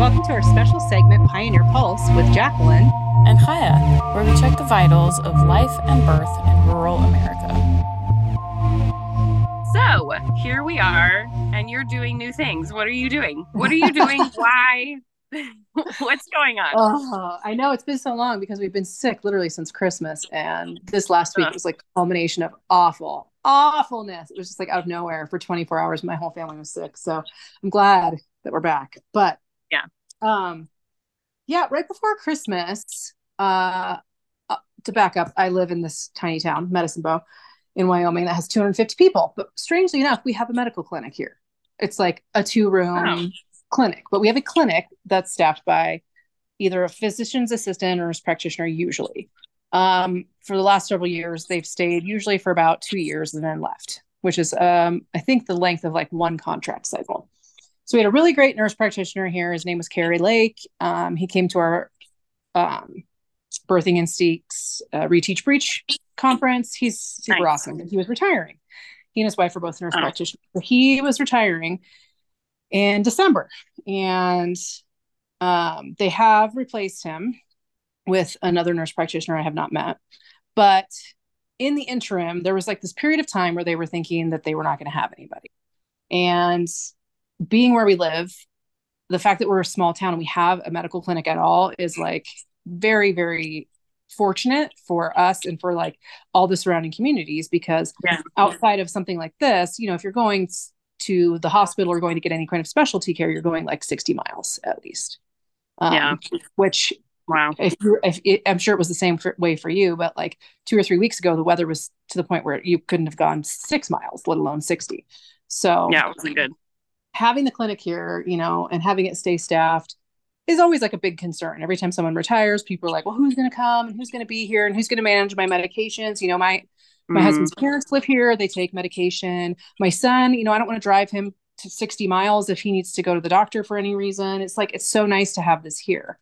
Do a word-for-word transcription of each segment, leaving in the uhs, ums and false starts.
Welcome to our special segment, Pioneer Pulse, with Jacqueline and Chaya, where we check the vitals of life and birth in rural America. So here we are, and you're doing new things. What are you doing? What are you doing? Why? What's going on? Oh, I know it's been so long because we've been sick literally since Christmas. And this last week Ugh. was like a culmination of awful, awfulness. It was just like out of nowhere for twenty-four hours. My whole family was sick. So I'm glad that we're back. But yeah. Um, yeah, right before Christmas, uh, uh, to back up, I live in this tiny town, Medicine Bow, in Wyoming, that has two hundred fifty people. But strangely enough, we have a medical clinic here. It's like a two-room wow. clinic, but we have a clinic that's staffed by either a physician's assistant or a nurse practitioner usually. Um, for the last several years, they've stayed usually for about two years and then left, which is, um, I think, the length of like one contract cycle. So we had a really great nurse practitioner here. His name was Kerry Lake. Um, he came to our um, Birthing Instincts uh, Reteach Breach conference. He's super nice. awesome. He was retiring. He and his wife were both nurse oh. practitioners. So he was retiring in December. And um, they have replaced him with another nurse practitioner I have not met. But in the interim, there was like this period of time where they were thinking that they were not going to have anybody. And being where we live, the fact that we're a small town and we have a medical clinic at all is like very, very fortunate for us and for like all the surrounding communities, because yeah. outside of something like this, you know, if you're going to the hospital or going to get any kind of specialty care, you're going like sixty miles at least. Um, yeah. Which, wow. If you're, if it, I'm sure it was the same for, way for you, but like two or three weeks ago, the weather was to the point where you couldn't have gone six miles, let alone sixty. So yeah, it wasn't good. Having the clinic here, you know, and having it stay staffed is always like a big concern. Every time someone retires, people are like, well, who's going to come and who's going to be here and who's going to manage my medications? You know, my, my mm. husband's parents live here. They take medication. My son, you know, I don't want to drive him to sixty miles if he needs to go to the doctor for any reason. It's like, it's so nice to have this here.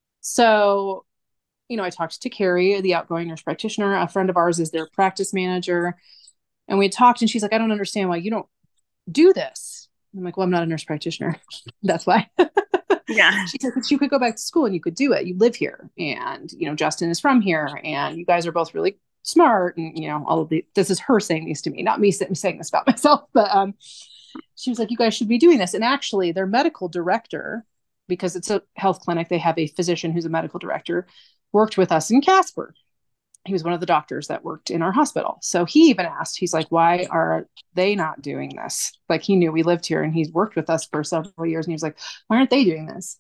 So, you know, I talked to Carrie, the outgoing nurse practitioner. A friend of ours is their practice manager. And we had talked and she's like, I don't understand why you don't do this. I'm like, well, I'm not a nurse practitioner. That's why. Yeah. She said, but you could go back to school and you could do it. You live here. And, you know, Justin is from here and you guys are both really smart. And, you know, all of the, this is her saying these to me, not me saying this about myself. But um, she was like, you guys should be doing this. And actually their medical director, because it's a health clinic, they have a physician who's a medical director, worked with us in Casper. He was one of the doctors that worked in our hospital. So he even asked, he's like, why are they not doing this? Like he knew we lived here and he's worked with us for several years. And he was like, why aren't they doing this?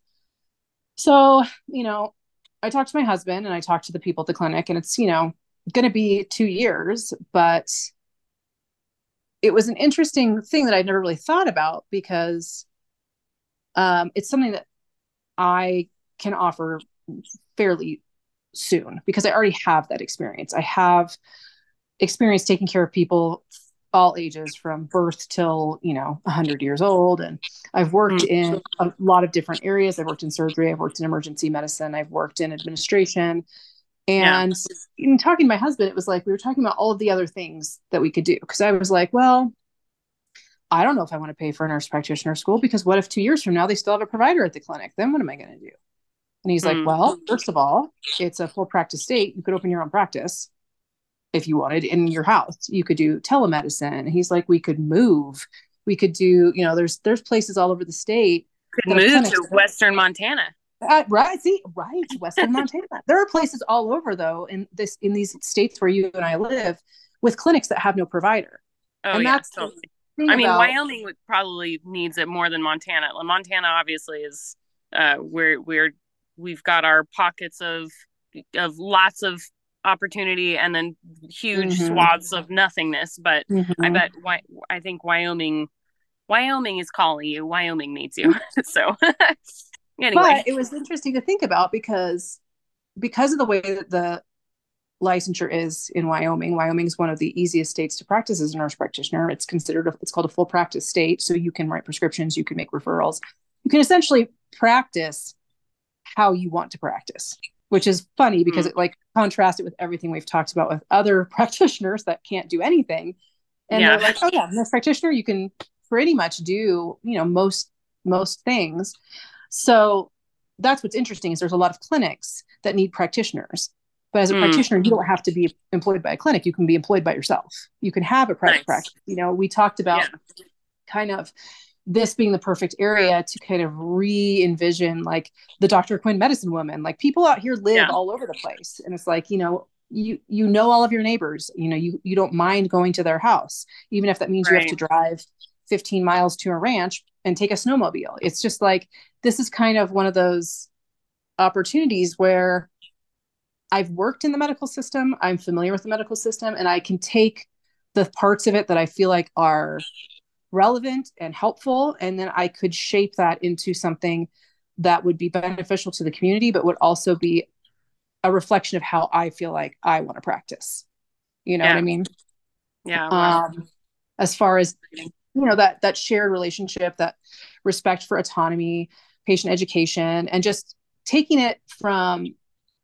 So, you know, I talked to my husband and I talked to the people at the clinic and it's, you know, going to be two years, but it was an interesting thing that I'd never really thought about because um, it's something that I can offer fairly soon because I already have that experience. I have experience taking care of people all ages from birth till, you know, one hundred years old. And I've worked mm-hmm. in a lot of different areas. I've worked in surgery. I've worked in emergency medicine. I've worked in administration. And yeah. in talking to my husband, it was like, we were talking about all of the other things that we could do. Cause I was like, well, I don't know if I want to pay for a nurse practitioner school because what if two years from now they still have a provider at the clinic? Then what am I going to do? And he's like, mm. well, first of all, it's a full practice state. You could open your own practice if you wanted in your house. You could do telemedicine. And he's like, we could move. We could do, you know, there's there's places all over the state. Could move to Western Montana. Uh, right. See, right. Western Montana. There are places all over, though, in this in these states where you and I live with clinics that have no provider. Oh, and yeah, that's totally. I mean, about, Wyoming would probably needs it more than Montana. Montana obviously is uh, where we're we've got our pockets of of lots of opportunity and then huge mm-hmm. swaths of nothingness. But mm-hmm. I bet I think Wyoming Wyoming is calling you. Wyoming needs you. So anyway, but it was interesting to think about because because of the way that the licensure is in Wyoming. Wyoming is one of the easiest states to practice as a nurse practitioner. It's considered a, it's called a full practice state, so you can write prescriptions, you can make referrals, you can essentially practice how you want to practice, which is funny because mm. it like contrasts it with everything we've talked about with other practitioners that can't do anything. And yeah. they're like, oh yeah, nurse practitioner, you can pretty much do, you know, most, most things. So that's what's interesting is there's a lot of clinics that need practitioners. But as a mm. practitioner, you don't have to be employed by a clinic. You can be employed by yourself. You can have a private nice. practice. You know, we talked about yeah. kind of this being the perfect area to kind of re-envision like the Doctor Quinn medicine woman. Like people out here live yeah. all over the place. And it's like, you know, you you know all of your neighbors, you know, you you don't mind going to their house, even if that means right. you have to drive fifteen miles to a ranch and take a snowmobile. It's just like, this is kind of one of those opportunities where I've worked in the medical system, I'm familiar with the medical system, and I can take the parts of it that I feel like are relevant and helpful, and then I could shape that into something that would be beneficial to the community, but would also be a reflection of how I feel like I want to practice. You know yeah. what I mean? Yeah. Wow. Um, as far as, you know, that, that shared relationship, that respect for autonomy, patient education, and just taking it from,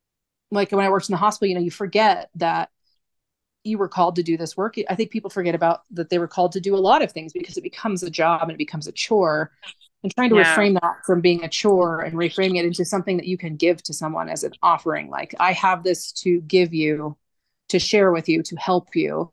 like when I worked in the hospital, you know, you forget that you were called to do this work. I think people forget about that they were called to do a lot of things because it becomes a job and it becomes a chore. And trying to yeah. reframe that from being a chore and reframing it into something that you can give to someone as an offering. Like, I have this to give you, to share with you, to help you.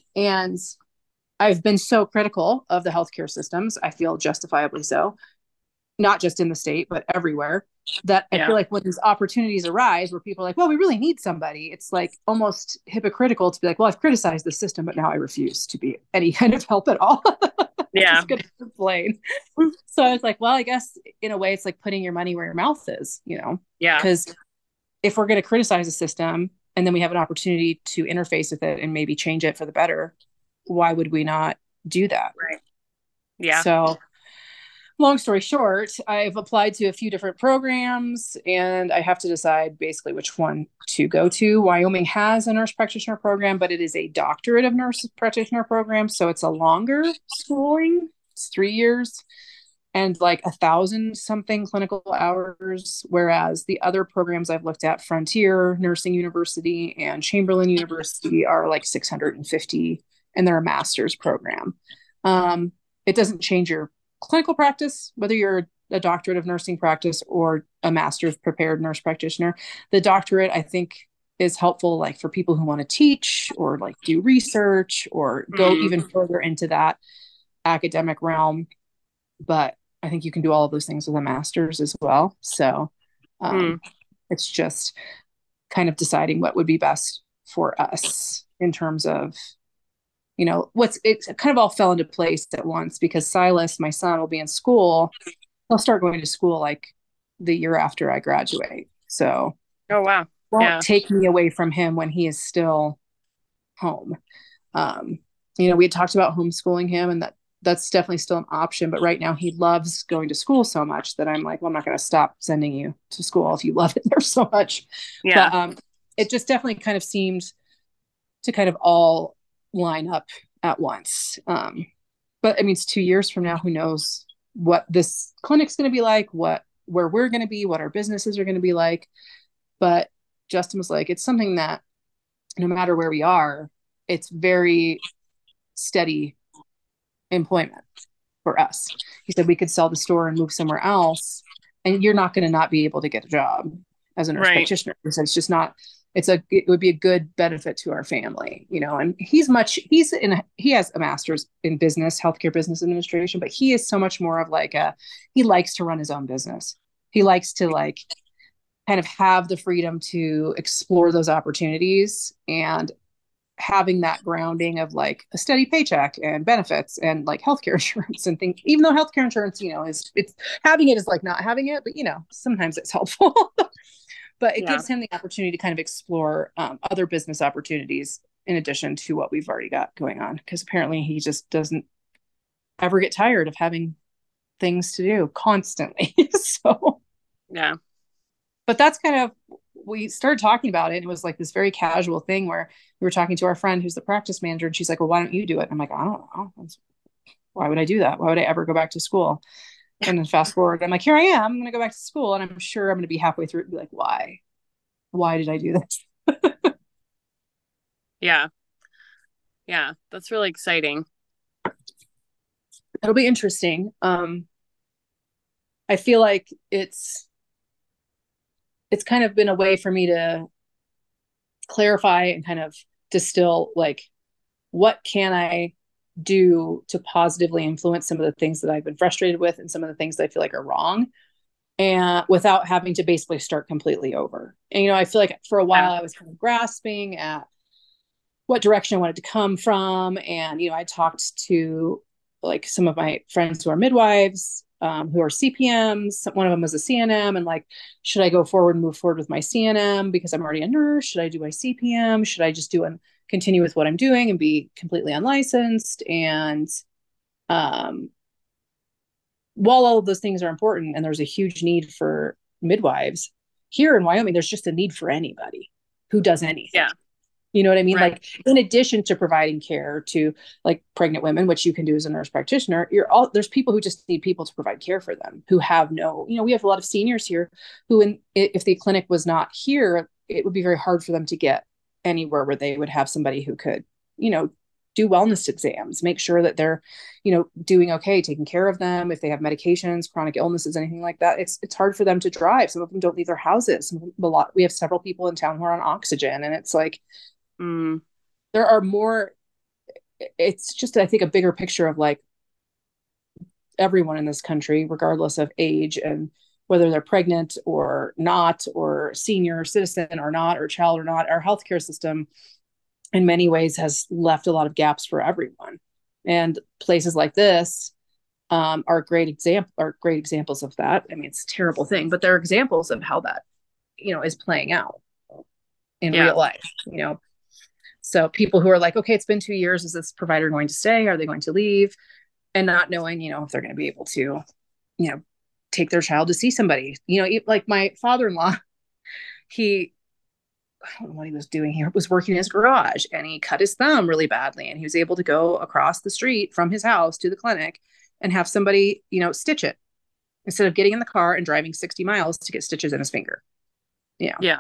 And I've been so critical of the healthcare systems. I feel justifiably so, not just in the state, but everywhere. That I yeah. feel like when these opportunities arise where people are like, well, we really need somebody, it's like almost hypocritical to be like, well, I've criticized the system, but now I refuse to be any kind of help at all. Yeah. Just gonna complain. So I was like, well, I guess in a way it's like putting your money where your mouth is, you know? Yeah. Because if we're going to criticize the system and then we have an opportunity to interface with it and maybe change it for the better, why would we not do that? Right. Yeah. So long story short, I've applied to a few different programs and I have to decide basically which one to go to. Wyoming has a nurse practitioner program, but it is a doctorate of nurse practitioner program. So it's a longer schooling. It's three years and like a thousand something clinical hours. Whereas the other programs I've looked at, Frontier Nursing University and Chamberlain University, are like six hundred fifty and they're a master's program. Um, it doesn't change your clinical practice, whether you're a doctorate of nursing practice or a master's prepared nurse practitioner. The doctorate, I think, is helpful like for people who want to teach or like do research or go mm. even further into that academic realm. But I think you can do all of those things with a master's as well. So um, mm. it's just kind of deciding what would be best for us in terms of, you know, what's it kind of all fell into place at once because Silas, my son, will be in school. He'll start going to school like the year after I graduate. So, oh wow, won't yeah. take me away from him when he is still home. Um, you know, we had talked about homeschooling him, and that that's definitely still an option. But right now, he loves going to school so much that I'm like, well, I'm not going to stop sending you to school if you love it there so much. Yeah, but um, it just definitely kind of seemed to kind of all line up at once. Um, but I mean, it's two years from now, who knows what this clinic's going to be like, what, where we're going to be, what our businesses are going to be like. But Justin was like, it's something that no matter where we are, it's very steady employment for us. He said, we could sell the store and move somewhere else and you're not going to not be able to get a job as a nurse right. practitioner. He said, it's just not, It's a, it would be a good benefit to our family, you know, and he's much, he's in, a, he has a master's in business, healthcare business administration, but he is so much more of like a, he likes to run his own business. He likes to like kind of have the freedom to explore those opportunities and having that grounding of like a steady paycheck and benefits and like healthcare insurance and things, even though healthcare insurance, you know, is it's having it is like not having it, but you know, sometimes it's helpful. But it yeah. gives him the opportunity to kind of explore um, other business opportunities in addition to what we've already got going on. Because apparently he just doesn't ever get tired of having things to do constantly. So, yeah. But that's kind of, we started talking about it. It was like this very casual thing where we were talking to our friend who's the practice manager. And she's like, well, why don't you do it? And I'm like, I don't know. Why would I do that? Why would I ever go back to school? And then fast forward, I'm like, here I am. I'm going to go back to school. And I'm sure I'm going to be halfway through it and be like, why? Why did I do this? Yeah. Yeah. That's really exciting. It'll be interesting. Um, I feel like it's it's kind of been a way for me to clarify and kind of distill, like, what can I do to positively influence some of the things that I've been frustrated with and some of the things that I feel like are wrong, and without having to basically start completely over. And, you know, I feel like for a while I was kind of grasping at what direction I wanted to come from. And, you know, I talked to like some of my friends who are midwives, um, who are C P Ms. One of them was a C N M, and like, should I go forward and move forward with my C N M because I'm already a nurse? Should I do my C P M? Should I just do and continue with what I'm doing and be completely unlicensed? And um, while all of those things are important and there's a huge need for midwives here in Wyoming, there's just a need for anybody who does anything. Yeah. You know what I mean? Right. Like, in addition to providing care to like pregnant women, which you can do as a nurse practitioner, you're all, there's people who just need people to provide care for them, who have no, you know, we have a lot of seniors here who, in, if the clinic was not here, it would be very hard for them to get anywhere where they would have somebody who could, you know, do wellness exams, make sure that they're, you know, doing okay, taking care of them. If they have medications, chronic illnesses, anything like that, it's, it's hard for them to drive. Some of them don't leave their houses. Some of them, a lot, we have several people in town who are on oxygen, and it's like, Mm. there are more, it's just, I think, a bigger picture of like everyone in this country, regardless of age and whether they're pregnant or not, or senior citizen or not, or child or not. Our healthcare system in many ways has left a lot of gaps for everyone. And places like this um, are great example are great examples of that. I mean, it's a terrible thing, but they're examples of how that, you know, is playing out in yeah. real life, you know. So people who are like, okay, it's been two years. Is this provider going to stay? Are they going to leave? And not knowing, you know, if they're going to be able to, you know, take their child to see somebody. You know, like my father-in-law, he, I don't know what he was doing. He was working in his garage and he cut his thumb really badly. And he was able to go across the street from his house to the clinic and have somebody, you know, stitch it instead of getting in the car and driving sixty miles to get stitches in his finger. Yeah. Yeah.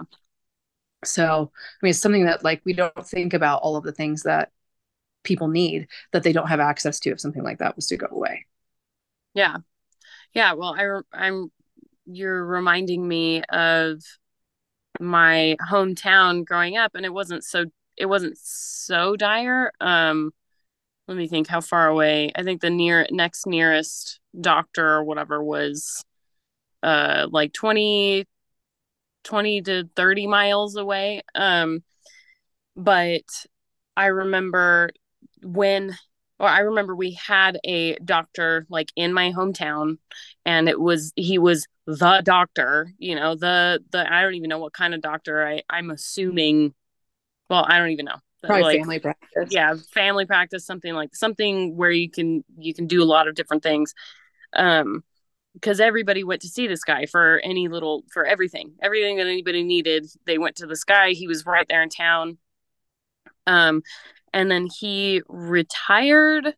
So, I mean, it's something that like, we don't think about all of the things that people need that they don't have access to if something like that was to go away. Yeah. Yeah. Well, I, I'm, you're reminding me of my hometown growing up, and it wasn't so, it wasn't so dire. Um, let me think how far away. I think the near next nearest doctor or whatever was, uh, like twenty twenty to thirty miles away. Um, but I remember when, or I remember we had a doctor like in my hometown, and it was, he was the doctor, you know, the, the, I don't even know what kind of doctor. I, I'm assuming, well, I don't even know. Probably like, family practice. Yeah. Family practice, something like something where you can, you can do a lot of different things. Um, because everybody went to see this guy for any little, for everything, everything that anybody needed. They went to this guy. He was right there in town. Um, and then he retired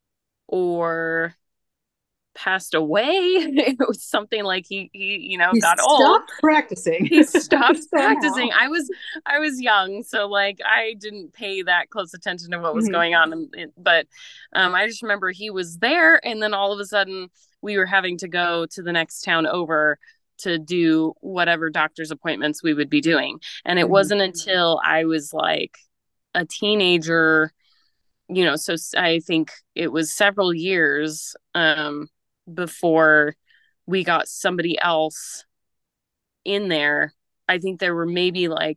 or passed away. It was something like he, he, you know, he got stopped old. practicing. He stopped practicing. I was, I was young. So like, I didn't pay that close attention to what was mm-hmm. going on. But, um, I just remember he was there, and then all of a sudden we were having to go to the next town over to do whatever doctor's appointments we would be doing. And it mm-hmm. wasn't until I was like a teenager, you know, so I think it was several years, um, before we got somebody else in there. I think there were maybe like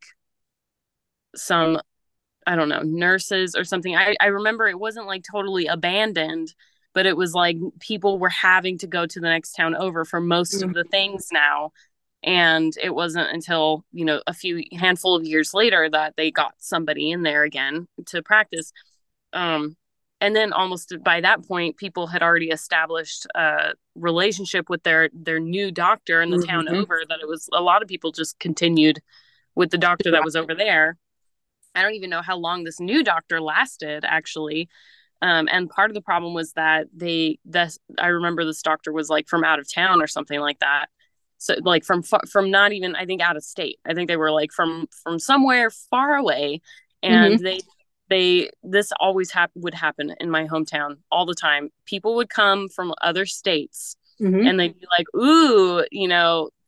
some, I don't know, nurses or something. I, I remember it wasn't like totally abandoned, but it was like people were having to go to the next town over for most mm-hmm. of the things now. And it wasn't until, you know, a few handful of years later that they got somebody in there again to practice. Um, and then almost by that point, people had already established a relationship with their, their new doctor in the mm-hmm. town over, that it was, a lot of people just continued with the doctor that was over there. I don't even know how long this new doctor lasted, actually. Um, and part of the problem was that they, this, I remember this doctor was like from out of town or something like that. So like from, from not even, I think out of state. I think they were like from, from somewhere far away. And mm-hmm. they, they, this always hap- would happen in my hometown all the time. People would come from other states mm-hmm. and they'd be like, ooh, you know,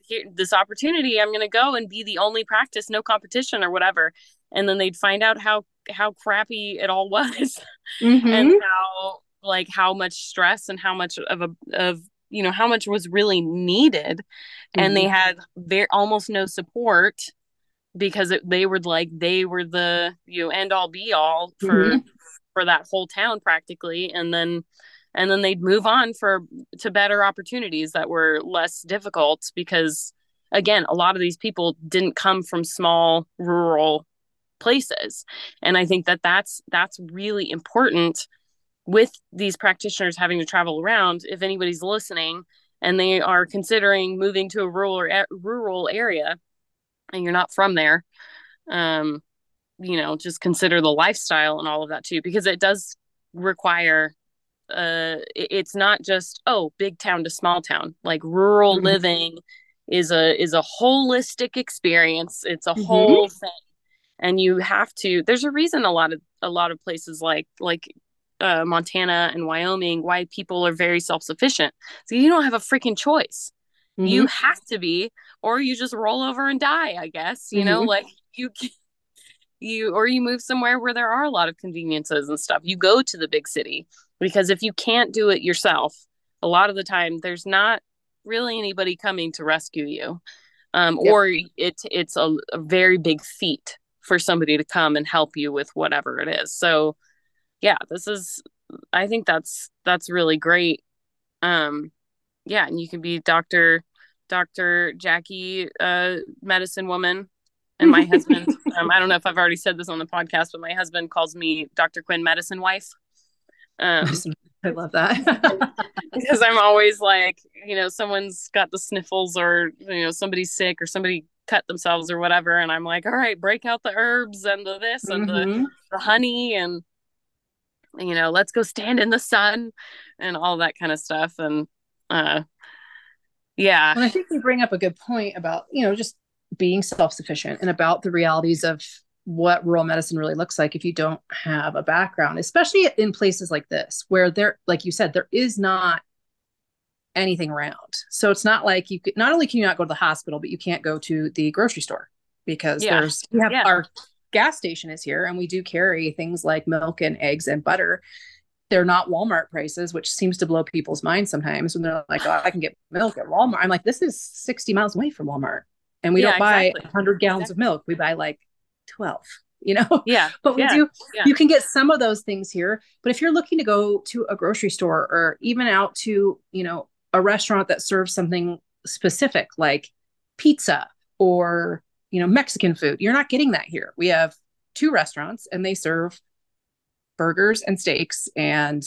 here, this opportunity, I'm going to go and be the only practice, no competition or whatever. And then they'd find out how, how crappy it all was Mm-hmm. and how, like, how much stress and how much of a, of, you know, how much was really needed. Mm-hmm. And they had very, almost no support because it, they were like, they were the, you know, end all be all for, mm-hmm. for that whole town practically. And then, and then they'd move on for, to better opportunities that were less difficult because, again, a lot of these people didn't come from small rural places. And I think that that's, that's really important with these practitioners having to travel around. If anybody's listening and they are considering moving to a rural or rural area and you're not from there, um, you know, just consider the lifestyle and all of that too, because it does require, uh, it's not just, oh, big town to small town, like rural mm-hmm. living is a, is a holistic experience. It's a mm-hmm. whole thing. And you have to, there's a reason a lot of, a lot of places like, like, uh, Montana and Wyoming, why people are very self-sufficient. So you don't have a freaking choice. Mm-hmm. You have to be, or you just roll over and die, I guess, you mm-hmm. know, like you, you, or you move somewhere where there are a lot of conveniences and stuff. You go to the big city because if you can't do it yourself, a lot of the time there's not really anybody coming to rescue you. Um, yep. Or it, it's a, a very big feat for somebody to come and help you with whatever it is. So yeah, this is, I think that's, that's really great. Um, yeah. And you can be Doctor Doctor Jackie, uh, medicine woman. And my husband, um, I don't know if I've already said this on the podcast, but my husband calls me Doctor Quinn medicine wife. Um, I love that. Because I'm always like, you know, someone's got the sniffles or, you know, somebody's sick or somebody cut themselves or whatever. And I'm like, all right, break out the herbs and the this and mm-hmm. the, the honey and, you know, let's go stand in the sun and all that kind of stuff. And, uh, yeah. And I think you bring up a good point about, you know, just being self-sufficient and about the realities of what rural medicine really looks like if you don't have a background, especially in places like this, where there, like you said, there is not anything around. So it's not like you could, not only can you not go to the hospital, but you can't go to the grocery store because yeah. there's, we have yeah. our gas station is here and we do carry things like milk and eggs and butter. They're not Walmart prices, which seems to blow people's minds sometimes when they're like, oh, I can get milk at Walmart. I'm like, this is sixty miles away from Walmart. And we yeah, don't buy exactly. one hundred gallons exactly. of milk. We buy like twelve, you know? Yeah. But we yeah. do, yeah. you can get some of those things here. But if you're looking to go to a grocery store or even out to, you know, a restaurant that serves something specific like pizza or, you know, Mexican food, you're not getting that here. We have two restaurants and they serve burgers and steaks and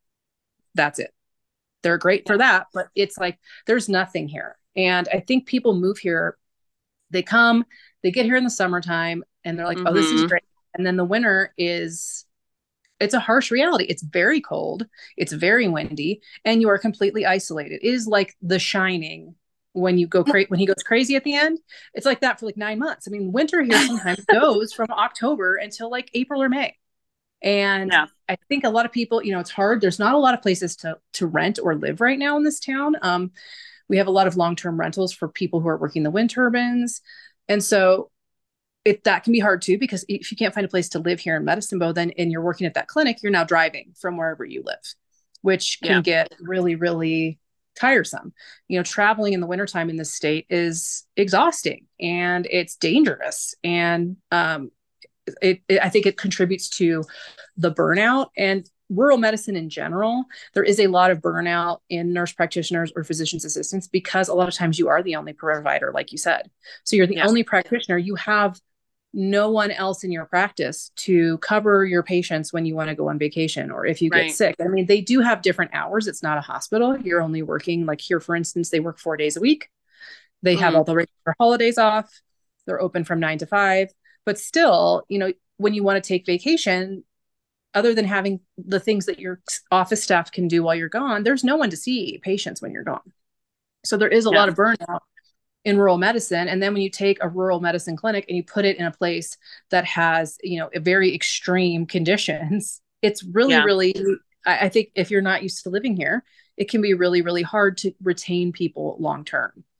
that's it. They're great yeah. for that, but it's like, there's nothing here. And I think people move here, they come, they get here in the summertime and they're like, mm-hmm. oh, this is great. And then the winter is, it's a harsh reality. It's very cold. It's very windy and you are completely isolated. It is like The Shining when you go crazy, when he goes crazy at the end, it's like that for like nine months. I mean, winter here sometimes goes from October until like April or May. And yeah. I think a lot of people, you know, it's hard. There's not a lot of places to, to rent or live right now in this town. Um, we have a lot of long-term rentals for people who are working the wind turbines. And so it, that can be hard too, because if you can't find a place to live here in Medicine Bow, then, and you're working at that clinic, you're now driving from wherever you live, which can yeah. get really, really tiresome. You know, traveling in the wintertime in this state is exhausting and it's dangerous. And, um, It, it, I think it contributes to the burnout and rural medicine in general. There is a lot of burnout in nurse practitioners or physician's assistants because a lot of times you are the only provider, like you said. So you're the yeah. only practitioner. You have no one else in your practice to cover your patients when you want to go on vacation or if you right. get sick. I mean, they do have different hours. It's not a hospital. You're only working, like here, for instance, they work four days a week. They mm. have all the regular holidays off. They're open from nine to five. But still, you know, when you want to take vacation, other than having the things that your office staff can do while you're gone, there's no one to see patients when you're gone. So there is a yeah. lot of burnout in rural medicine. And then when you take a rural medicine clinic and you put it in a place that has, you know, a very extreme conditions, it's really, yeah. really, I, I think if you're not used to living here, it can be really, really hard to retain people long term.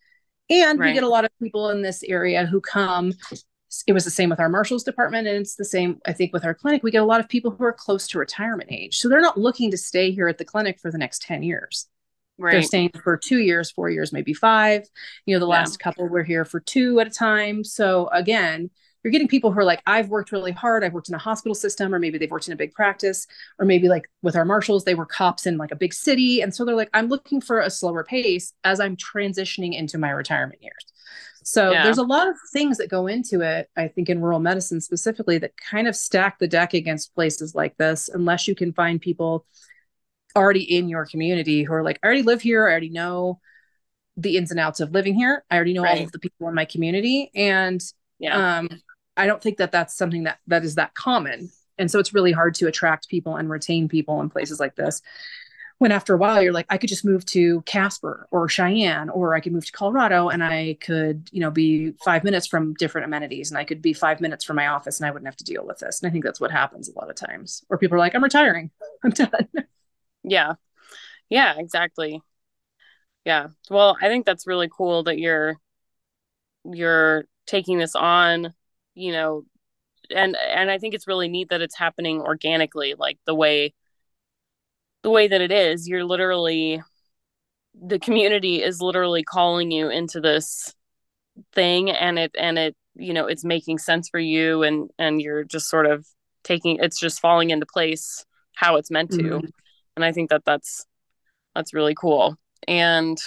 And Right. we get a lot of people in this area who come. It was the same with our Marshals department, and it's the same, I think, with our clinic. We get a lot of people who are close to retirement age. So they're not looking to stay here at the clinic for the next ten years. Right. They're staying for two years, four years, maybe five. You know, the Yeah. last couple were here for two at a time. So again, you're getting people who are like, I've worked really hard. I've worked in a hospital system, or maybe they've worked in a big practice, or maybe like with our Marshals, they were cops in like a big city. And so they're like, I'm looking for a slower pace as I'm transitioning into my retirement years. So Yeah. there's a lot of things that go into it, I think, in rural medicine specifically, that kind of stack the deck against places like this, unless you can find people already in your community who are like, I already live here. I already know the ins and outs of living here. I already know Right. all of the people in my community. And Yeah. um, I don't think that that's something that that is that common. And so it's really hard to attract people and retain people in places like this. When after a while you're like, I could just move to Casper or Cheyenne, or I could move to Colorado, and I could, you know, be five minutes from different amenities, and I could be five minutes from my office, and I wouldn't have to deal with this. And I think that's what happens a lot of times. Or people are like, I'm retiring. I'm done. Yeah. Yeah, exactly. Yeah. Well, I think that's really cool that you're you're taking this on, you know, and and I think it's really neat that it's happening organically, like the way the way that it is. You're literally, the community is literally calling you into this thing, and it and it you know, it's making sense for you, and and you're just sort of taking, it's just falling into place how it's meant to. Mhm. And I think that that's that's really cool. And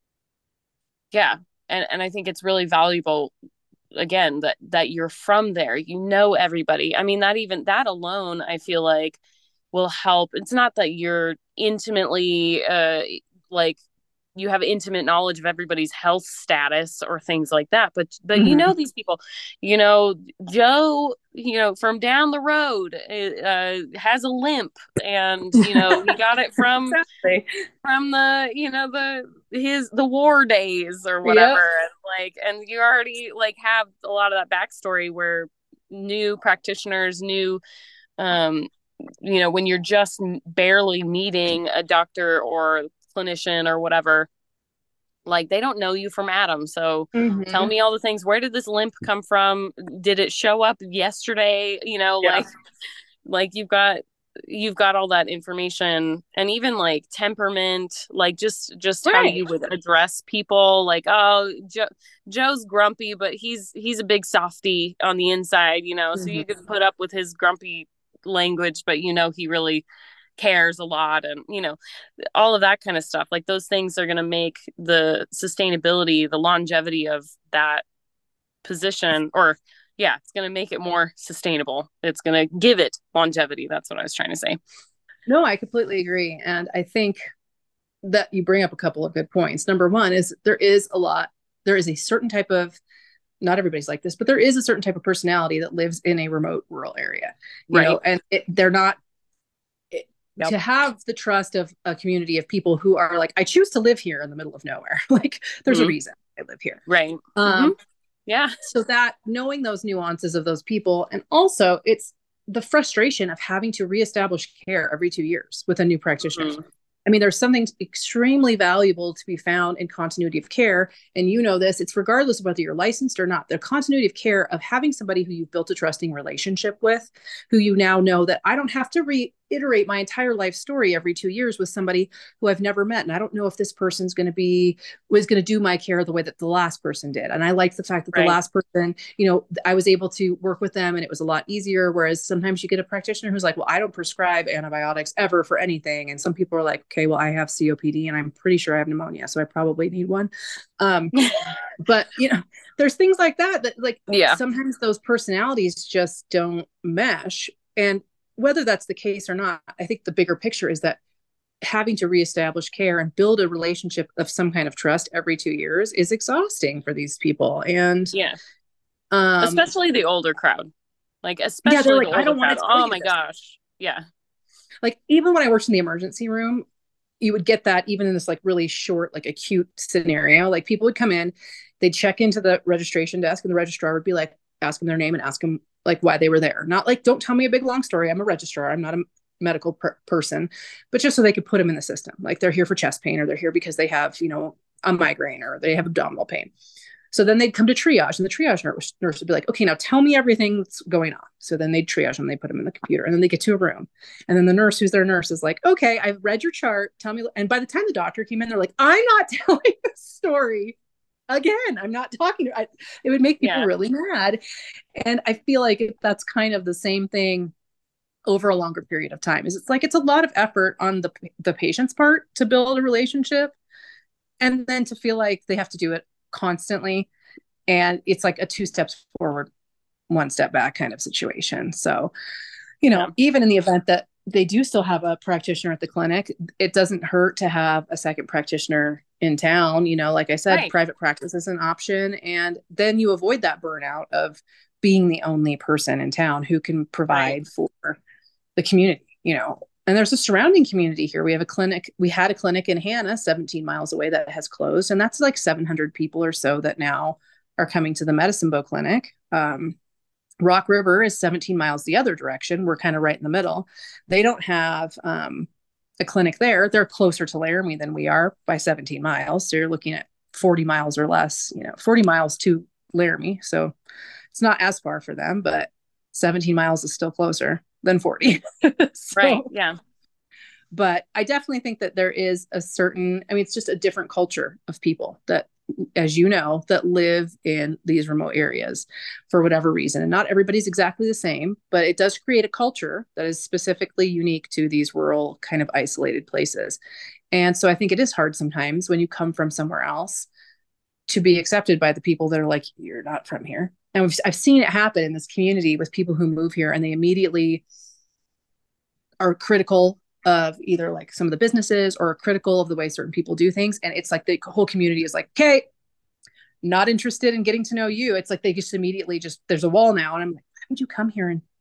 yeah, and and I think it's really valuable, again, that that you're from there, you know everybody. I mean, that even that alone, I feel like, will help. It's not that you're intimately uh like you have intimate knowledge of everybody's health status or things like that, but but mm-hmm. you know these people, you know, Joe, you know, from down the road uh, has a limp, and you know he got it from exactly. from the, you know, the his the war days or whatever. Yep. And like, and you already like have a lot of that backstory where new practitioners, new um you know, when you're just barely meeting a doctor or clinician or whatever, like they don't know you from Adam. So mm-hmm. tell me all the things. Where did this limp come from? Did it show up yesterday? You know, yeah. like like you've got you've got all that information, and even like temperament, like just just right. how you would address people. Like, oh, jo- Joe's grumpy, but he's he's a big softy on the inside, you know. Mm-hmm. So you could put up with his grumpy language, but you know he really cares a lot, and you know, all of that kind of stuff. Like those things are going to make the sustainability, the longevity of that position, or yeah, it's going to make it more sustainable. It's going to give it longevity. That's what I was trying to say. No, I completely agree. And I think that you bring up a couple of good points. Number one is there is a lot, there is a certain type of, not everybody's like this, but there is a certain type of personality that lives in a remote rural area, you right. know, and it, they're not, it, yep. to have the trust of a community of people who are like, I choose to live here in the middle of nowhere. Like there's mm-hmm. a reason I live here. Right. Um, mm-hmm. Yeah. So that knowing those nuances of those people, and also it's the frustration of having to reestablish care every two years with a new practitioner. Mm-hmm. I mean, there's something extremely valuable to be found in continuity of care. And you know this, it's regardless of whether you're licensed or not, the continuity of care of having somebody who you've built a trusting relationship with, who you now know that I don't have to reiterate my entire life story every two years with somebody who I've never met. And I don't know if this person's going to be, was going to do my care the way that the last person did. And I like the fact that right. the last person, you know, I was able to work with them and it was a lot easier. Whereas sometimes you get a practitioner who's like, well, I don't prescribe antibiotics ever for anything. And some people are like, okay, well, I have C O P D and I'm pretty sure I have pneumonia, so I probably need one. Um, but you know, there's things like that, that like, yeah. sometimes those personalities just don't mesh. And whether that's the case or not, I think the bigger picture is that having to reestablish care and build a relationship of some kind of trust every two years is exhausting for these people. And yeah, um, especially the older crowd, like especially yeah, they're like, the I don't crowd. want to. Oh my this. gosh, yeah. Like even when I worked in the emergency room, you would get that even in this like really short, like acute scenario. Like people would come in, they'd check into the registration desk, and the registrar would be like, ask them their name and ask them like why they were there. Not like, don't tell me a big long story. I'm a registrar. I'm not a medical per- person, but just so they could put them in the system. Like they're here for chest pain, or they're here because they have, you know, a migraine or they have abdominal pain. So then they'd come to triage, and the triage nurse, nurse would be like, okay, now tell me everything that's going on. So then they'd triage them, they put them in the computer, and then they get to a room. And then the nurse, who's their nurse, is like, okay, I've read your chart. Tell me. And by the time the doctor came in, they're like, I'm not telling the story again. I'm not talking. I, it would make people yeah. really mad. And I feel like that's kind of the same thing over a longer period of time. Is it's like, it's a lot of effort on the, the patient's part to build a relationship. And then to feel like they have to do it constantly, and it's like a two steps forward, one step back kind of situation. So, you know, yeah. even in the event that they do still have a practitioner at the clinic, it doesn't hurt to have a second practitioner in town. You know, like I said, right. private practice is an option, and then you avoid that burnout of being the only person in town who can provide right. for the community, you know. And there's a surrounding community here. We have a clinic. We had a clinic in Hannah, seventeen miles away, that has closed. And that's like seven hundred people or so that now are coming to the Medicine Bow Clinic. Um, Rock River is seventeen miles the other direction. We're kind of right in the middle. They don't have um, a clinic there. They're closer to Laramie than we are by seventeen miles. So you're looking at forty miles or less, you know, forty miles to Laramie. So it's not as far for them, but seventeen miles is still closer than forty. So, right. Yeah. But I definitely think that there is a certain, I mean, it's just a different culture of people that, as you know, that live in these remote areas for whatever reason. And not everybody's exactly the same, but it does create a culture that is specifically unique to these rural kind of isolated places. And so I think it is hard sometimes when you come from somewhere else to be accepted by the people that are like, you're not from here. And we've, I've seen it happen in this community with people who move here, and they immediately are critical of either like some of the businesses or critical of the way certain people do things. And it's like the whole community is like, okay, not interested in getting to know you. It's like they just immediately just, there's a wall now. And I'm like, why would you come here and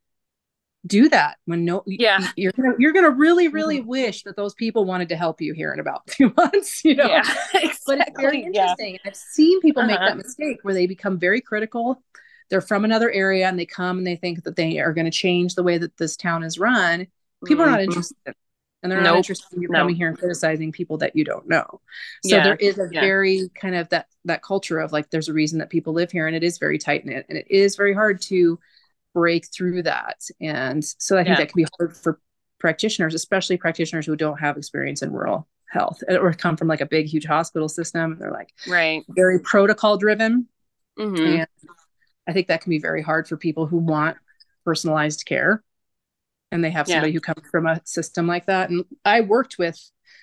do that when no, yeah, you're gonna, you're gonna really, really mm-hmm. wish that those people wanted to help you here in about two months, you know? Yeah, exactly. But it's very interesting. Yeah. I've seen people uh-huh. make that mistake where they become very critical. They're from another area and they come and they think that they are going to change the way that this town is run. People mm-hmm. are not interested. And they're nope. not interested in you nope. coming here and criticizing people that you don't know. So yeah. there is a yeah. very kind of that, that culture of like, there's a reason that people live here, and it is very tight knit, and it is very hard to break through that. And so I think yeah. that can be hard for practitioners, especially practitioners who don't have experience in rural health or come from like a big, huge hospital system. They're like right. very protocol driven. Mm-hmm. And I think that can be very hard for people who want personalized care. And they have somebody yeah. who comes from a system like that. And I worked with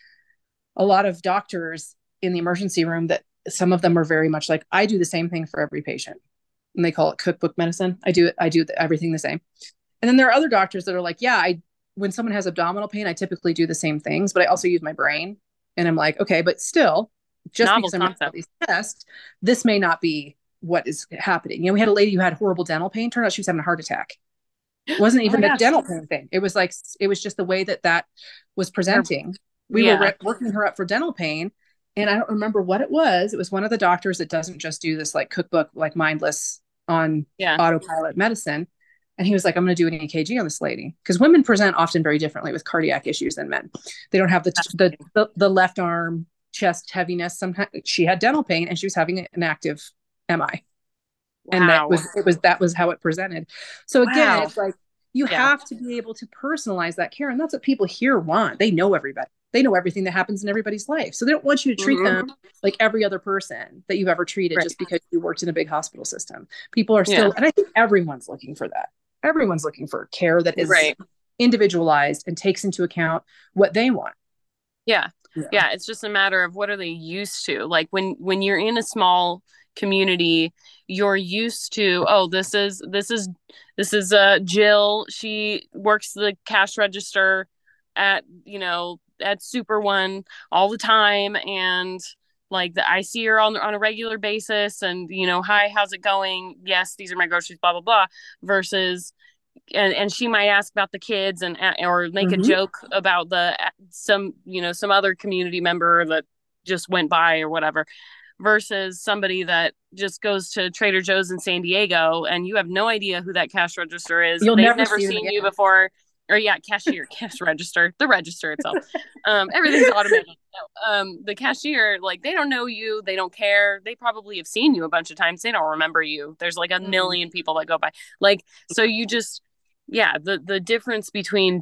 a lot of doctors in the emergency room that some of them are very much like, I do the same thing for every patient. And they call it cookbook medicine. I do it. I do everything the same. And then there are other doctors that are like, yeah, I, when someone has abdominal pain, I typically do the same things, but I also use my brain. And I'm like, okay, but still, just Novel because I'm not these tests, this may not be what is happening. You know, we had a lady who had horrible dental pain. Turned out she was having a heart attack. It wasn't even oh, a dental pain thing. It was like, it was just the way that that was presenting. We yeah. were re- working her up for dental pain. And I don't remember what it was. It was one of the doctors that doesn't just do this like cookbook, like mindless on yeah. autopilot medicine. And he was like, I'm going to do an E K G on this lady. Because women present often very differently with cardiac issues than men. They don't have the, the, the, the left arm chest heaviness. Sometimes she had dental pain and she was having an active M I. Wow. And that was, it was, that was how it presented. So again, wow. it's like, you yeah. have to be able to personalize that care. And that's what people here want. They know everybody. They know everything that happens in everybody's life. So they don't want you to treat mm-hmm. them like every other person that you've ever treated right. just because you worked in a big hospital system. People are still, yeah. and I think everyone's looking for that. Everyone's looking for care that is right. individualized and takes into account what they want. Yeah. yeah. Yeah. It's just a matter of what are they used to? Like when, when you're in a small community, you're used to, oh, this is, this is, this is uh Jill. She works the cash register at, you know, at Super One all the time. And like the, I see her on, on a regular basis and, you know, hi, how's it going? Yes, these are my groceries, blah, blah, blah, versus, and, and she might ask about the kids and, or make mm-hmm. a joke about the, some, you know, some other community member that just went by or whatever, versus somebody that just goes to Trader Joe's in San Diego and you have no idea who that cash register is. You'll They've never, never seen you before. or yeah, cashier, cash register, the register itself. Um, everything's automated. Um, the cashier, like, they don't know you. They don't care. They probably have seen you a bunch of times. They don't remember you. There's like a mm. million people that go by. Like, so you just, yeah, the, the difference between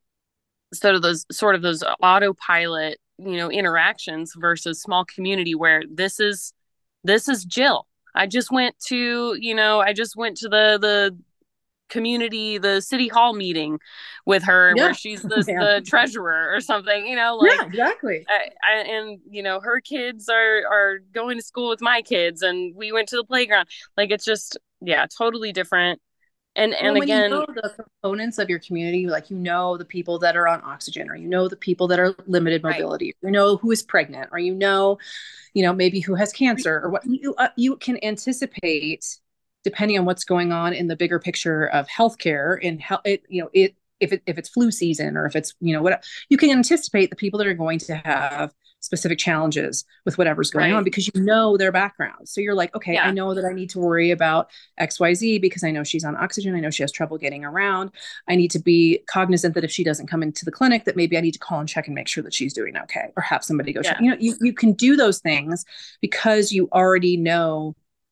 sort of those, sort of those autopilot, you know, interactions versus small community where this is, this is Jill. I just went to, you know, I just went to the, the, community, the city hall meeting with her yeah. where she's the, yeah. the treasurer or something, you know, like yeah, exactly. I, I, and you know, her kids are are going to school with my kids, and we went to the playground. Like, it's just, yeah, totally different. And and well, again, when you know the components of your community, like, you know the people that are on oxygen, or you know the people that are limited mobility, right. you know who is pregnant, or you know, you know maybe who has cancer, or what you uh, you can anticipate. Depending on what's going on in the bigger picture of healthcare and how it, you know, it, if it, if it's flu season, or if it's, you know, what, you can anticipate the people that are going to have specific challenges with whatever's going right. on, because you know their background. So you're like, okay, yeah. I know that I need to worry about X Y Z because I know she's on oxygen. I know she has trouble getting around. I need to be cognizant that if she doesn't come into the clinic, that maybe I need to call and check and make sure that she's doing okay, or have somebody go yeah. check. You know, you, you can do those things because you already know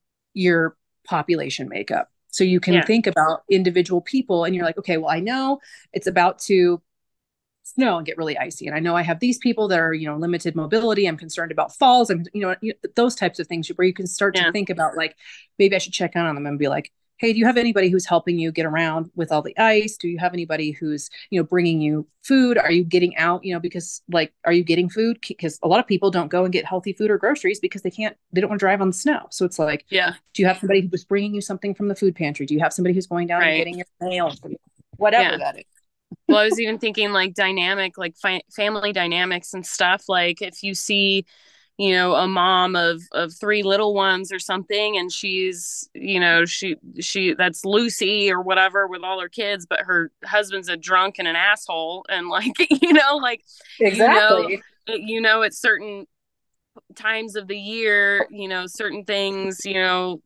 your population makeup. So you can yeah. think about individual people, and you're like, okay, well, I know it's about to snow and get really icy, and I know I have these people that are, you know, limited mobility. I'm concerned about falls, and you know, those types of things where you can start yeah. to think about, like, maybe I should check on them and be like, hey, do you have anybody who's helping you get around with all the ice? Do you have anybody who's, you know, bringing you food? Are you getting out, you know, because, like, are you getting food? Because a lot of people don't go and get healthy food or groceries because they can't, they don't want to drive on the snow. So it's like, yeah. do you have somebody who's bringing you something from the food pantry? Do you have somebody who's going down right. and getting your mail? Whatever yeah. that is. Well, I was even thinking, like, dynamic, like fi- family dynamics and stuff. Like, if you see, you know, a mom of, of three little ones or something, and she's, you know, she, she, that's Lucy or whatever with all her kids, but her husband's a drunk and an asshole. And, like, you know, like, exactly. you know, you know, at certain times of the year, you know, certain things, you know,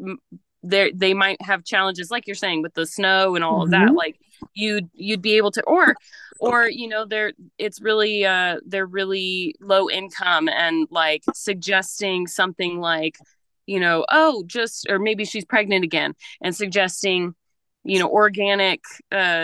they they might have challenges, like you're saying, with the snow and all mm-hmm. of that. Like, you'd, you'd be able to, or, or, you know, they're, it's really, uh, they're really low income, and, like, suggesting something like, you know, oh, just, or maybe she's pregnant again, and suggesting, you know, organic, uh,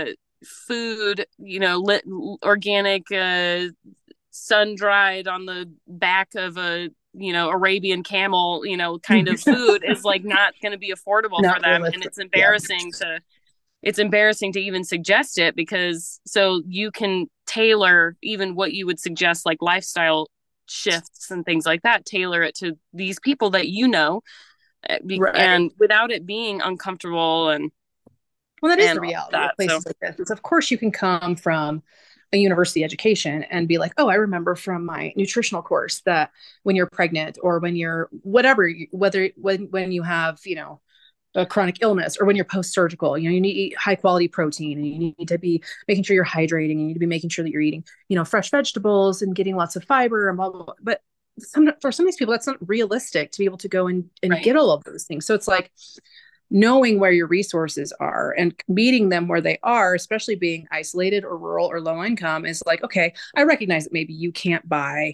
food, you know, lit, organic, uh, sun dried on the back of a, you know, Arabian camel, you know, kind of food is, like, not going to be affordable not for them. Realistic. And it's embarrassing yeah. to, it's embarrassing to even suggest it, because so you can tailor even what you would suggest, like lifestyle shifts and things like that, tailor it to these people that, you know, right. and without it being uncomfortable. And well, that is the reality that, of places so. like this. It's, of course, you can come from a university education and be like, oh, I remember from my nutritional course that when you're pregnant, or when you're whatever, whether when when you have, you know, a chronic illness, or when you're post-surgical, you know, you need to eat high quality protein, and you need to be making sure you're hydrating, and you need to be making sure that you're eating, you know, fresh vegetables and getting lots of fiber and blah, blah, blah. But some, for some of these people, that's not realistic to be able to go and, and right. get all of those things. So it's like knowing where your resources are and meeting them where they are, especially being isolated or rural or low income, is like, okay, I recognize that maybe you can't buy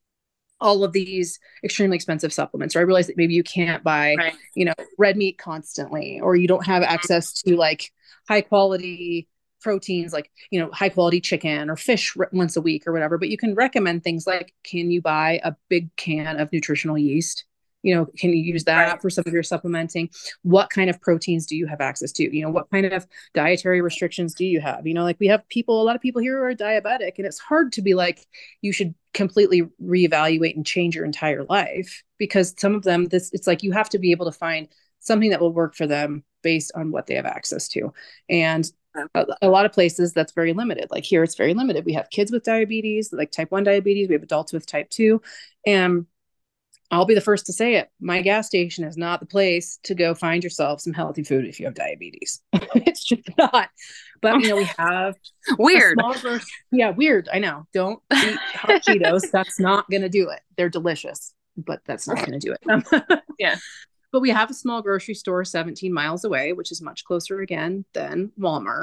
all of these extremely expensive supplements, or I realize that maybe you can't buy, right. you know, red meat constantly, or you don't have access to, like, high quality proteins, like, you know, high quality chicken or fish once a week or whatever. But you can recommend things like, can you buy a big can of nutritional yeast? You know, can you use that right. for some of your supplementing? What kind of proteins do you have access to? You know, what kind of dietary restrictions do you have? You know, like, we have people, a lot of people here who are diabetic, and it's hard to be like, you should completely reevaluate and change your entire life, because some of them, this, it's like, you have to be able to find something that will work for them based on what they have access to. And a, a lot of places that's very limited. Like here, it's very limited. We have kids with diabetes, like type one diabetes. We have adults with type two. And I'll be the first to say it. My gas station is not the place to go find yourself some healthy food if you have diabetes. It's just not. But, you know, we have weird. Version, yeah, weird. I know. Don't eat hot Cheetos. That's not going to do it. They're delicious, but that's not going to do it. Yeah. But we have a small grocery store seventeen miles away, which is much closer again than Walmart.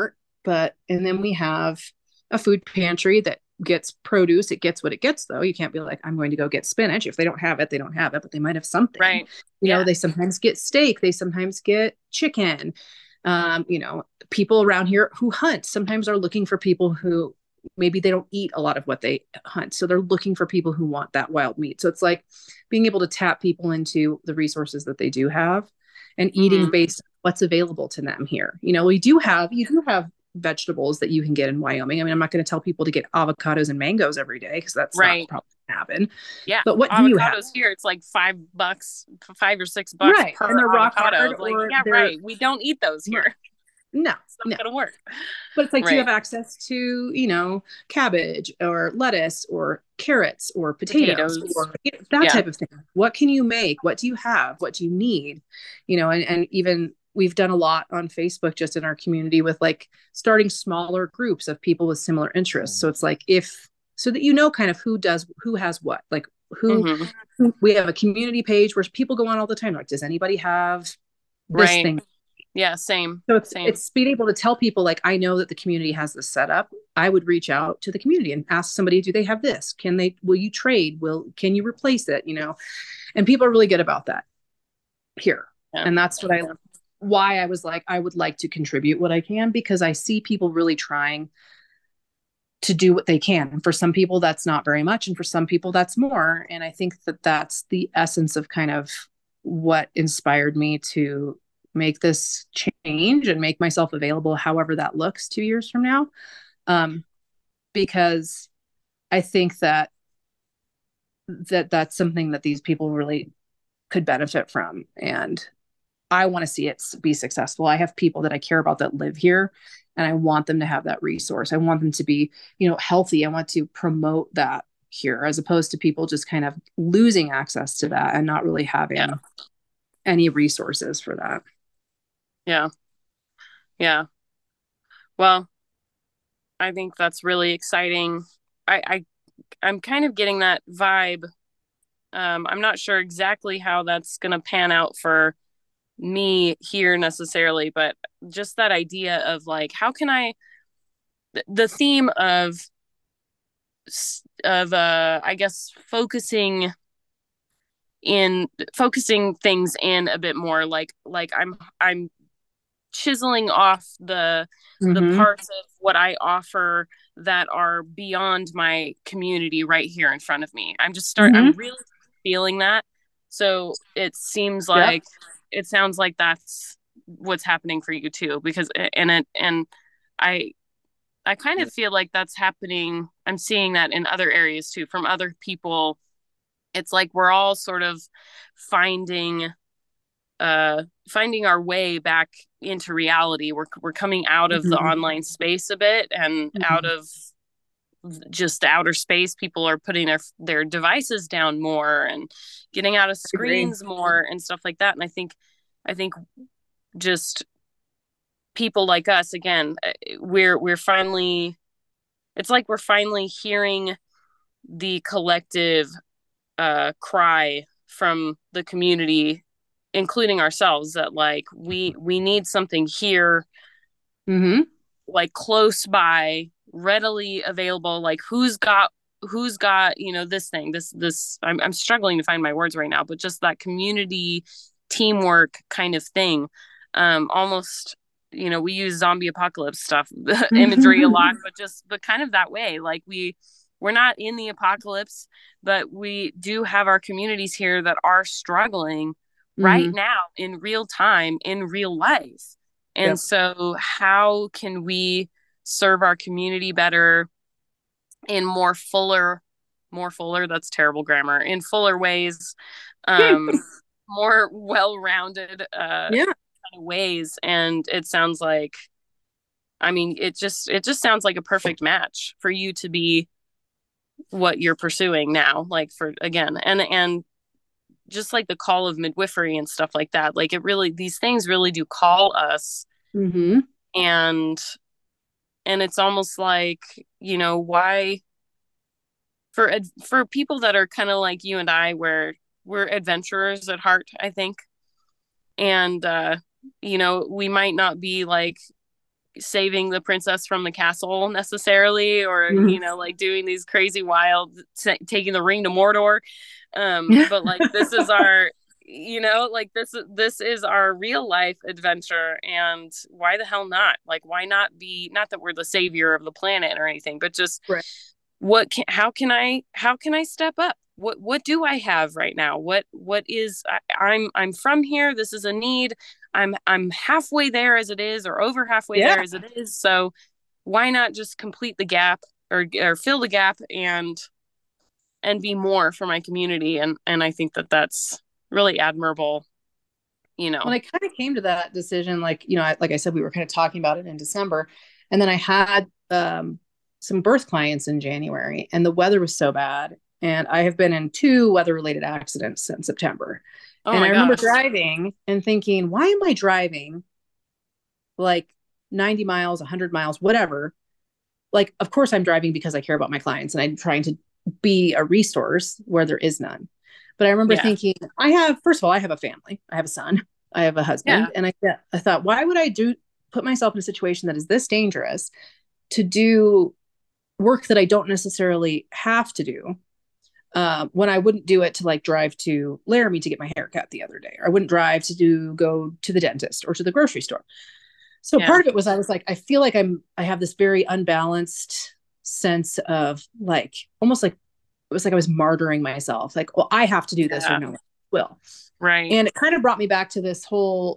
But, and then we have a food pantry that gets produce. It gets what it gets, though. You can't be like, I'm going to go get spinach. If they don't have it, they don't have it, but they might have something. Right. You yeah. know, they sometimes get steak. They sometimes get chicken. Um, you know, people around here who hunt sometimes are looking for people who maybe they don't eat a lot of what they hunt. So they're looking for people who want that wild meat. So it's like being able to tap people into the resources that they do have and eating mm-hmm. based on what's available to them here. You know, we do have, you do have vegetables that you can get in Wyoming. I mean, I'm not going to tell people to get avocados and mangoes every day because that's right. not probably going to happen. Yeah. But what avocados do you have? Here, it's like five bucks, five or six bucks right. per and they're avocado. Rock like, yeah, right. We don't eat those here. Right. No, it's not no. going to work. But it's like, right. do you have access to, you know, cabbage or lettuce or carrots or potatoes, potatoes. or you know, that yeah. type of thing? What can you make? What do you have? What do you need? You know, and, and even we've done a lot on Facebook just in our community with like starting smaller groups of people with similar interests. So it's like if, so that you know kind of who does, who has what, like who, mm-hmm. who we have a community page where people go on all the time. Like, does anybody have this right. thing? Yeah, same. So it's, same. it's being able to tell people like, I know that the community has this set up. I would reach out to the community and ask somebody, do they have this? Can they, will you trade? Will, can you replace it? You know, and people are really good about that here. Yeah. And that's what I, why I was like, I would like to contribute what I can, because I see people really trying to do what they can. And for some people that's not very much. And for some people that's more. And I think that that's the essence of kind of what inspired me to make this change and make myself available, however that looks two years from now. Um, because I think that, that that's something that these people really could benefit from. And I want to see it be successful. I have people that I care about that live here, and I want them to have that resource. I want them to be, you know, healthy. I want to promote that here, as opposed to people just kind of losing access to that and not really having yeah. any resources for that. Yeah. Yeah. Well, I think that's really exciting. I, I I'm kind of getting that vibe. Um, I'm not sure exactly how that's going to pan out for me here necessarily, but just that idea of like, how can I, the theme of, of, uh, I guess, focusing in, focusing things in a bit more, like, like I'm, I'm chiseling off the, mm-hmm. the parts of what I offer that are beyond my community right here in front of me. I'm just start, mm-hmm. I'm really feeling that. So it seems like, yep. it sounds like that's what's happening for you too, because and it and I I kind of feel like that's happening. I'm seeing that in other areas too, from other people. It's like we're all sort of finding uh finding our way back into reality. We're we're coming out of mm-hmm. the online space a bit and mm-hmm. out of just outer space. People are putting their their devices down more and getting out of screens more and stuff like that. And I think I think just people like us, again, we're we're finally, it's like we're finally hearing the collective uh cry from the community, including ourselves, that like we we need something here, mm-hmm. like close by, readily available. Like who's got who's got you know this thing this this I'm, I'm struggling to find my words right now, but just that community teamwork kind of thing. Um almost, you know, we use zombie apocalypse stuff imagery a lot, but just but kind of that way. Like we we're not in the apocalypse, but we do have our communities here that are struggling mm-hmm. right now in real time, in real life. And yep. so how can we serve our community better in more fuller, more fuller, that's terrible grammar, in fuller ways, um, more well-rounded uh, yeah. kind of ways. And it sounds like, I mean, it just, it just sounds like a perfect match for you to be what you're pursuing now. Like for, again, and, and just like the call of midwifery and stuff like that. Like it really, these things really do call us. Mm-hmm. And And it's almost like, you know, why for for people that are kind of like you and I, where we're adventurers at heart, I think. And, uh, you know, we might not be like saving the princess from the castle necessarily, or mm-hmm. you know, like doing these crazy wild t- taking the ring to Mordor. Um, but like this is our, you know, like this this is our real life adventure, and why the hell not? Like, why not be? Not that we're the savior of the planet or anything, but just right. what can? How can I? How can I step up? What what do I have right now? What what is? I, I'm I'm from here. This is a need. I'm I'm halfway there as it is, or over halfway yeah. there as it is. So why not just complete the gap, or or fill the gap, and and be more for my community? And and I think that that's really admirable. You know, when I kind of came to that decision, like you know, I, like I said, we were kind of talking about it in December, and then I had um, some birth clients in January, and the weather was so bad, and I have been in two weather-related accidents since September. Oh and I remember gosh. driving and thinking, why am I driving like ninety miles, one hundred miles, whatever? Like, of course I'm driving because I care about my clients and I'm trying to be a resource where there is none. But I remember yeah. thinking, I have, first of all, I have a family. I have a son. I have a husband. Yeah. And I, I thought, why would I do put myself in a situation that is this dangerous to do work that I don't necessarily have to do? Uh, when I wouldn't do it to like drive to Laramie to get my hair cut the other day, or I wouldn't drive to do go to the dentist or to the grocery store. So yeah. part of it was I was like, I feel like I'm I have this very unbalanced sense of like almost like it was like I was martyring myself. Like, well, I have to do this yeah. or no one will. Right. And it kind of brought me back to this whole,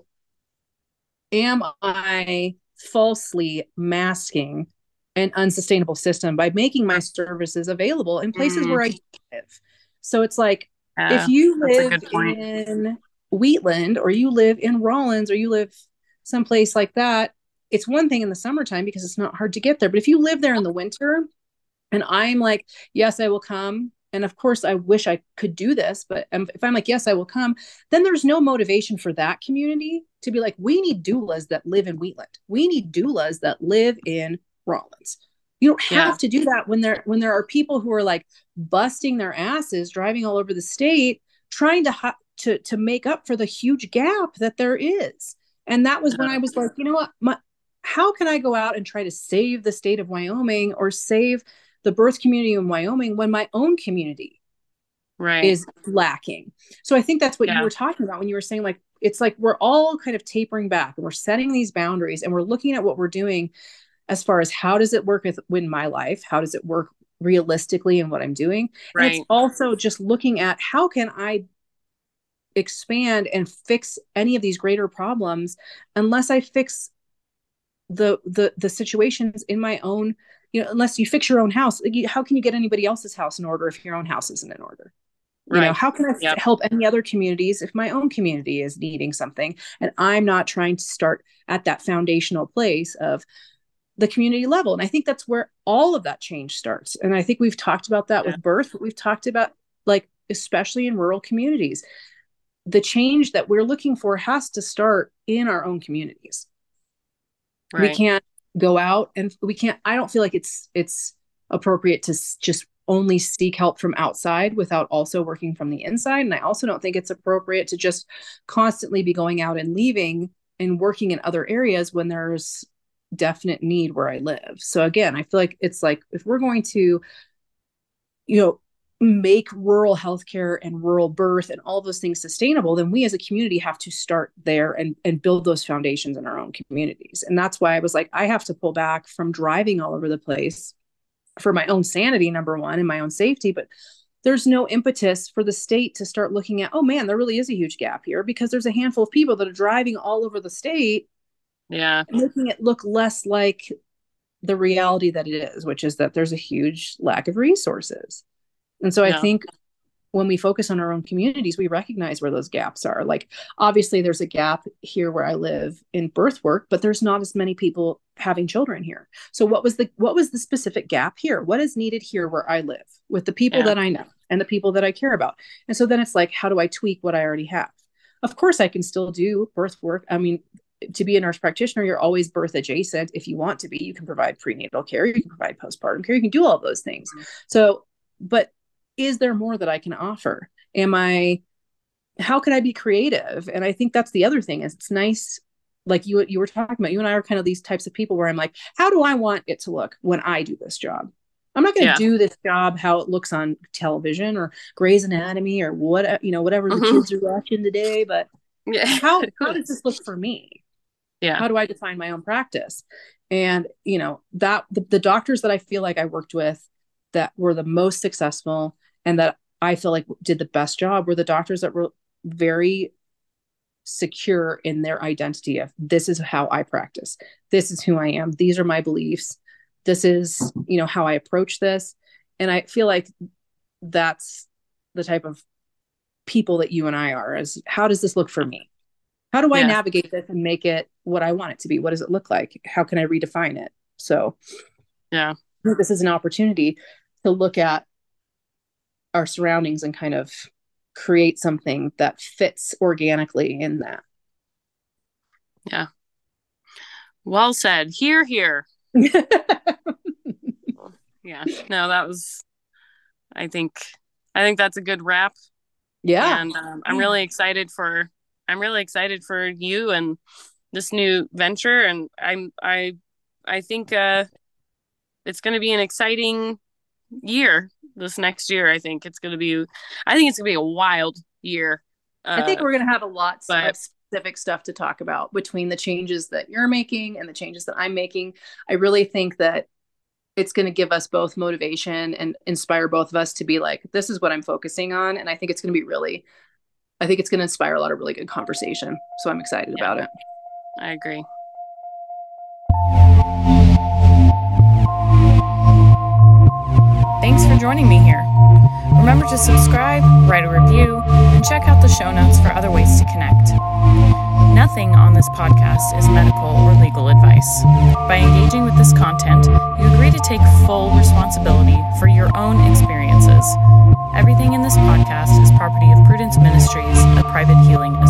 am I falsely masking an unsustainable system by making my services available in places mm. where I live? So it's like, yeah, if you live in Wheatland, or you live in Rollins, or you live someplace like that, it's one thing in the summertime because it's not hard to get there. But if you live there in the winter, and I'm like, yes, I will come. And of course, I wish I could do this. But if I'm like, yes, I will come, then there's no motivation for that community to be like, we need doulas that live in Wheatland. We need doulas that live in Rollins. You don't have yeah. to do that when there when there are people who are like busting their asses, driving all over the state, trying to ha- to to make up for the huge gap that there is. And that was yeah. when I was like, you know what, my, how can I go out and try to save the state of Wyoming or save the birth community in Wyoming when my own community right. is lacking? So I think that's what yeah. you were talking about when you were saying like, it's like we're all kind of tapering back and we're setting these boundaries and we're looking at what we're doing as far as how does it work with, in my life? How does it work realistically in what I'm doing? Right. And it's also just looking at how can I expand and fix any of these greater problems unless I fix the the the situations in my own, you know, unless you fix your own house. How can you get anybody else's house in order if your own house isn't in order? You right. know, how can I yep. help any other communities if my own community is needing something and I'm not trying to start at that foundational place of the community level? And I think that's where all of that change starts. And I think we've talked about that yeah. with birth, but we've talked about, like, especially in rural communities, the change that we're looking for has to start in our own communities. Right. We can't go out and we can't, I don't feel like it's, it's appropriate to just only seek help from outside without also working from the inside. And I also don't think it's appropriate to just constantly be going out and leaving and working in other areas when there's definite need where I live. So again, I feel like it's like, if we're going to, you know, make rural healthcare and rural birth and all those things sustainable, then we as a community have to start there and, and build those foundations in our own communities. And that's why I was like, I have to pull back from driving all over the place for my own sanity, number one, and my own safety. But there's no impetus for the state to start looking at, oh man, there really is a huge gap here, because there's a handful of people that are driving all over the state, yeah, making it look less like the reality that it is, which is that there's a huge lack of resources. And so yeah. I think when we focus on our own communities, we recognize where those gaps are. Like, obviously there's a gap here where I live in birth work, but there's not as many people having children here. So what was the, what was the specific gap here? What is needed here where I live with the people yeah. that I know and the people that I care about? And so then it's like, how do I tweak what I already have? Of course I can still do birth work. I mean, to be a nurse practitioner, you're always birth adjacent. If you want to be, you can provide prenatal care, you can provide postpartum care, you can do all of those things. Mm-hmm. So, but is there more that I can offer? Am I, how can I be creative? And I think that's the other thing, is it's nice like you you were talking about, you and I are kind of these types of people where I'm like, how do I want it to look when I do this job? I'm not going to yeah. do this job how it looks on television or Grey's Anatomy or what, you know, whatever mm-hmm. the kids are watching today. But yeah. how, how does this look for me? Yeah. How do I define my own practice? And, you know, that the, the doctors that I feel like I worked with that were the most successful and that I feel like did the best job were the doctors that were very secure in their identity of this is how I practice. This is who I am. These are my beliefs. This is, you know, how I approach this. And I feel like that's the type of people that you and I are, is how does this look for me? How do I yeah. navigate this and make it what I want it to be? What does it look like? How can I redefine it? So yeah, this is an opportunity to look at our surroundings and kind of create something that fits organically in that. Yeah. Well said. Here, here. Yeah, no, that was, I think, I think that's a good wrap. Yeah. And um, I'm really excited for, I'm really excited for you and this new venture. And I'm, I, I think uh, it's going to be an exciting year this next year. I think it's going to be, I think it's going to be a wild year. Uh, I think we're going to have a lot but, of specific stuff to talk about between the changes that you're making and the changes that I'm making. I really think that it's going to give us both motivation and inspire both of us to be like, this is what I'm focusing on. And I think it's going to be really, I think it's going to inspire a lot of really good conversation. So I'm excited yeah, about it. I agree. Thanks for joining me here. Remember to subscribe, write a review, and check out the show notes for other ways to connect. Nothing on this podcast is medical or legal advice. By engaging with this content, you agree to take full responsibility for your own experiences. Everything in this podcast is property of Prudence Ministries, a private healing